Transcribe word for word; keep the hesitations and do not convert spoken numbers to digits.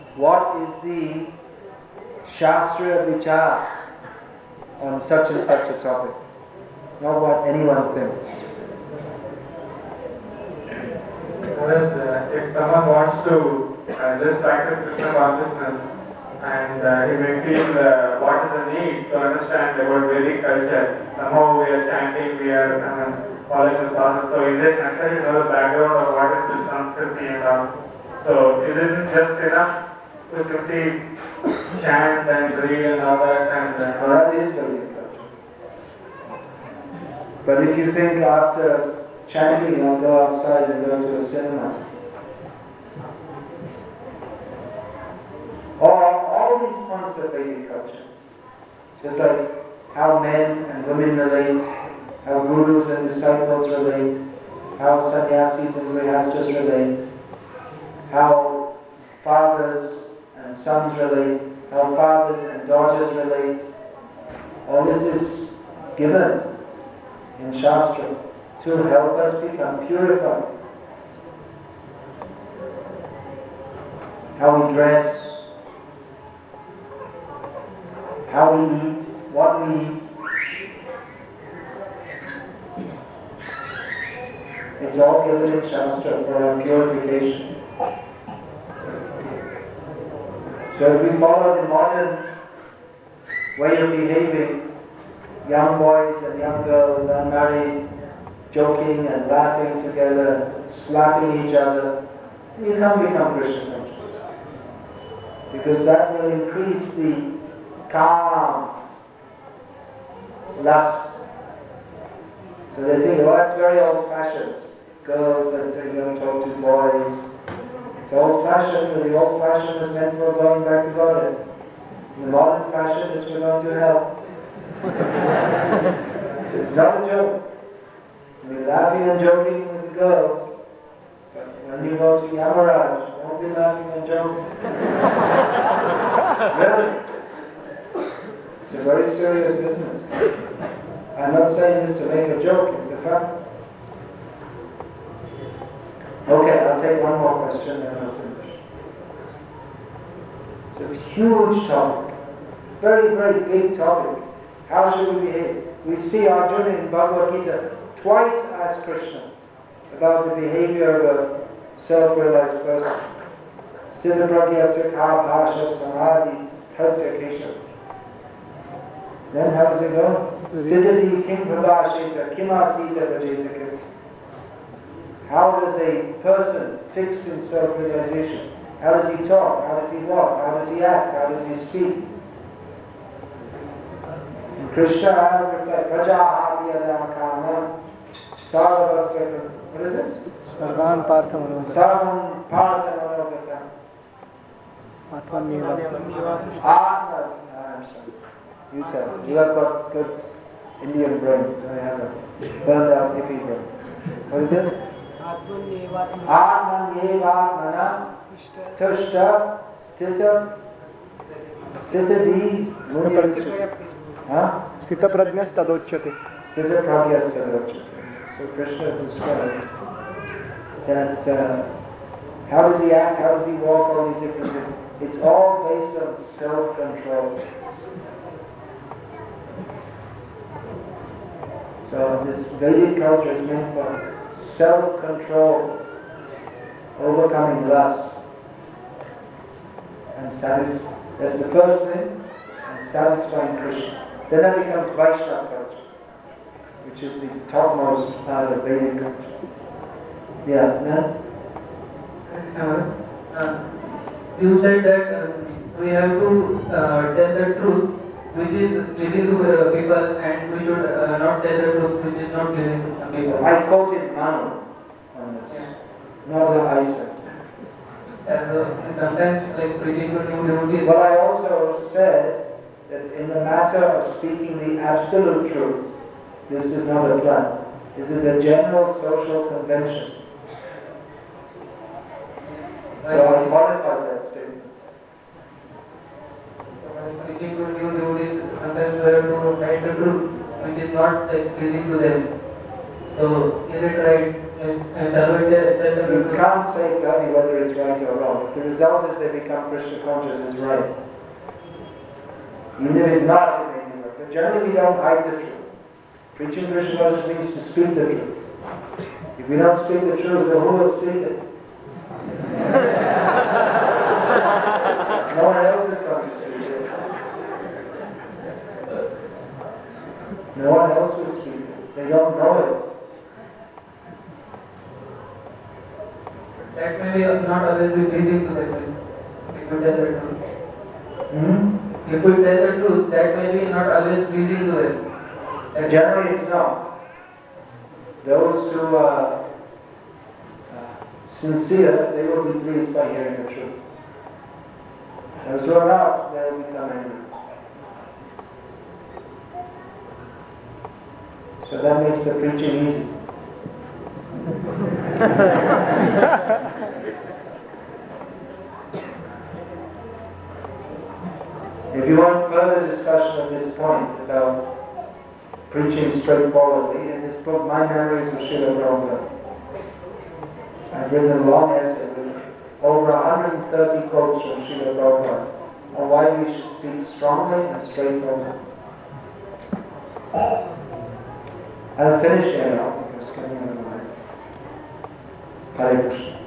what is the Shastriya vichar on such and such a topic, not what anyone thinks. Whereas, uh, if someone wants to uh, just practice Krishna consciousness and uh, he may feel uh, what is the need to understand about Vedic culture, somehow we are chanting, we are uh, following the process, so is it necessary to know the background of what is the Sanskriti and all? So it isn't just enough to simply chant and read and all that and uh, Well, that is Vedic culture. But if you think after chanting I'll go outside and go to a cinema, all, all these points are Vedic culture. Just like how men and women relate, how gurus and disciples relate, how sannyasis and grihastas relate, how fathers and sons relate, how fathers and daughters relate. All this is given in Shastra to help us become purified. How we dress, how we eat, what we eat. It's all given in Shastra for our purification. So if we follow the modern way of behaving, young boys and young girls unmarried, joking and laughing together, slapping each other, you can't become Krishna conscious. Because that will increase the calm, lust. So they think, well, that's very old-fashioned. Girls that they don't talk to boys. It's old-fashioned, but the old-fashioned is meant for going back to Godhead. The modern fashion is for going to hell. It's not a joke. We're laughing and joking with the girls, but when you go to Yamaraj, you won't be laughing and joking. Really? It's a very serious business. I'm not saying this to make a joke, it's a fact. Okay, I'll take one more question and I'll finish. It's a huge topic, very, very big topic. How should we behave? We see Arjuna in Bhagavad Gita twice ask Krishna about the behavior of a self-realized person. Sthita pragyasya ka bhasha samadhi tasya kesha. Then how does it go? Sthitati kim prabhasheta kim asita vajeta kim. How does a person fixed in self-realization, how does he talk, how does he walk, how does he act, how does he speak? And Krishna replied, Prajahati yada kama sarvastra, what is it? Sarvan partha manogata. Sarvan partha manogata. Atmaniva. Atma, I'm sorry. You tell. You have got good Indian brains. I have a burned out hippie brain. What is it? Atman yevatmana tushta stita stita di munyachati. Huh? Sthita prajnas tadochyate. Stita pragyas tadochyate. So Krishna described that uh, how does he act, how does he walk, all these different things. It's all based on self-control. So this Vedic culture is meant for self-control, overcoming lust, and satis- that's the first thing, and satisfying Krishna. Then that becomes Vaishnava culture, which is the topmost part of Vedic culture. Yeah, then? Uh, uh, you said that uh, we have to uh, tell the truth which is pleasing to uh, people, and we should uh, not tell the truth which is not pleasing to some people. I quoted Manu on this, Yeah. not that I said. And so sometimes, like preaching to new devotees. But I also said that in the matter of speaking the absolute truth, this does not apply. This is a general social convention. So I modified that statement. When preaching to new devotees, sometimes we have to write the truth which is not like pleasing to them. So is it right? And shall we tell, tell them You the truth? can't say exactly whether it's right or wrong. If the result is they become Krishna conscious, it's right. Even if it's not, it may be right. But generally we don't hide the truth. Preaching Krishna consciousness means to speak the truth. If we don't speak the truth, then who will speak it? No one else is going to speak it. No one else will speak it. They don't know it. That may be not always be pleasing to them if we tell the truth. Hmm? If we tell the truth, that may be not always pleasing to them. That Generally it's not. Those who are uh, sincere, they will be pleased by hearing the truth. Those who are not, they will become angry. So that makes the preaching easy. If you want further discussion of this point about preaching straightforwardly, in this book, My Memories of Srila Prabhupada, I've written a long essay with over one hundred thirty quotes from Srila Prabhupada on why we should speak strongly and straightforwardly. I'll finish here now because it's getting on the line. Hare Krishna.